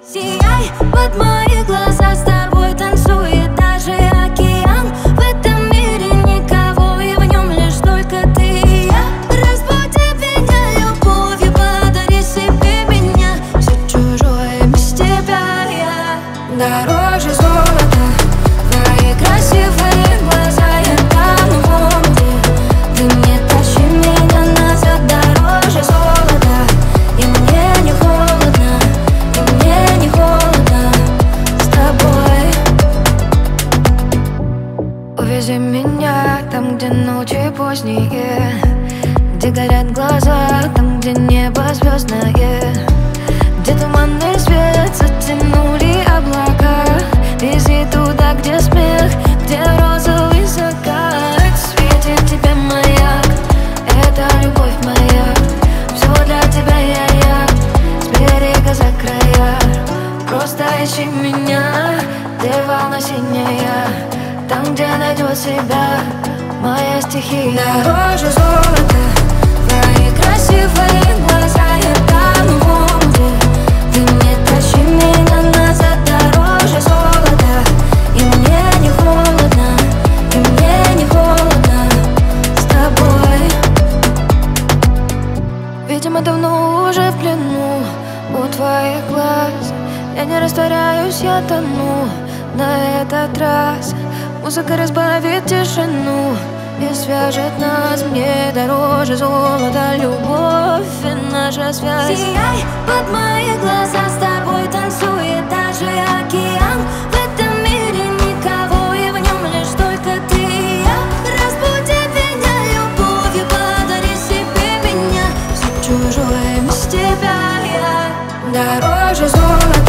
Сияй, под мои глаза с тобой танцует даже океан. В этом мире никого, и в нем лишь только ты и я. Разбуди меня любовью, подари себе меня. Все чужое без тебя я дороже золота. Твои красивые глаза, я тону в омуте. Ты мне тащи меня назад, дороже золота. И мне не холодно, и мне не холодно с тобой. Увези меня там, где ночи поздние, где горят глаза, там, где небо звездное, где туманный свет затянули облака. Вези туда, где смех, где розовый закат. Светит тебе маяк, это любовь моя. Все для тебя я с берега за края. Просто ищи меня, где волна синяя, там, где найдет себя моя стихия. Дороже золота, твои красивые глаза, я тону в омуте. Ты мне тащи меня назад, дороже золота. И мне не холодно, и мне не холодно с тобой. Видимо, давно уже в плену у твоих глаз. Я не растворяюсь, я тону на этот раз. Музыка разбавит тишину и свяжет нас. Мне дороже золота любовь и наша связь. Сияй, под мои глаза с тобой танцует даже океан. В этом мире никого, и в нем лишь только ты и я. Разбуди меня любовью, подари себе меня. Все чужое без тебя я дороже золота.